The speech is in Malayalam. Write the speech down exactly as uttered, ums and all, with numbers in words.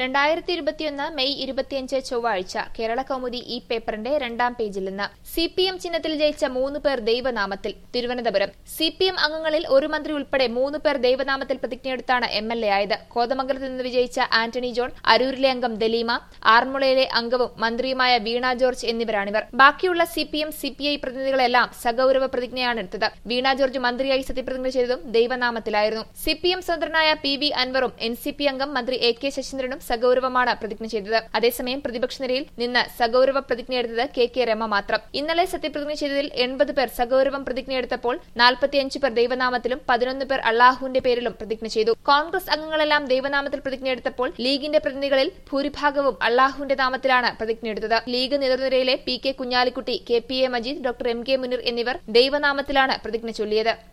രണ്ടായിരത്തി ഇരുപത്തിയൊന്ന് മെയ് ഇരുപത്തിയഞ്ച് ചൊവ്വാഴ്ച കേരള കൗമുദി ഈ പേപ്പറിന്റെ രണ്ടാം പേജിൽ നിന്ന് സി പി എം ചിഹ്നത്തിൽ ജയിച്ച മൂന്ന് പേർ ദൈവനാമത്തിൽ. തിരുവനന്തപുരം സി പി എം അംഗങ്ങളിൽ ഒരു മന്ത്രി ഉൾപ്പെടെ മൂന്ന് പേർ ദൈവനാമത്തിൽ പ്രതിജ്ഞയെടുത്താണ് എം എൽ എ ആയത്. കോതമംഗലത്ത് നിന്ന് വിജയിച്ച ആന്റണി ജോൺ, അരൂരിലെ അംഗം ദലീമ, ആറന്മുളയിലെ അംഗവും മന്ത്രിയുമായ വീണ ജോർജ് എന്നിവരാണിവർ. ബാക്കിയുള്ള C P M C P I പ്രതിനിധികളെല്ലാം സഗൌരവ പ്രതിജ്ഞയാണ് എടുത്തത്. വീണ ജോർജ് മന്ത്രിയായി സത്യപ്രതിജ്ഞ ചെയ്തതും ദൈവനാമത്തിലായിരുന്നു. സി പി എം സ്വതന്ത്രനായ പി വി അൻവറും എൻ സി പി അംഗം മന്ത്രി എ കെ ശശീന്ദ്രനും സഗൌരവമാണ് പ്രതിജ്ഞ ചെയ്തത്. അതേസമയം പ്രതിപക്ഷ നിരയിൽ നിന്ന് സഗൌരവ പ്രതിജ്ഞയെടുത്തത് കെ കെ രമ മാത്രം. ഇന്നലെ സത്യപ്രതിജ്ഞ ചെയ്തതിൽ എൺപത് പേർ സഗൌരവം പ്രതിജ്ഞയെടുത്തപ്പോൾ നാൽപ്പത്തിയഞ്ച് പേർ ദൈവനാമത്തിലും പതിനൊന്ന് പേർ അള്ളാഹുവിന്റെ പേരിലും പ്രതിജ്ഞ ചെയ്തു. കോൺഗ്രസ് അംഗങ്ങളെല്ലാം ദൈവനാമത്തിൽ പ്രതിജ്ഞയെടുത്തപ്പോൾ ലീഗിന്റെ പ്രതിനിധികളിൽ ഭൂരിഭാഗവും അള്ളാഹുവിന്റെ നാമത്തിലാണ് പ്രതിജ്ഞയെടുത്തത്. ലീഗ് നേതൃനിരയിലെ P K Kunhalikutty, K P A Majeed, doctor M K Muneer എന്നിവർ ദൈവനാമത്തിലാണ് പ്രതിജ്ഞ ചൊല്ലിയത്.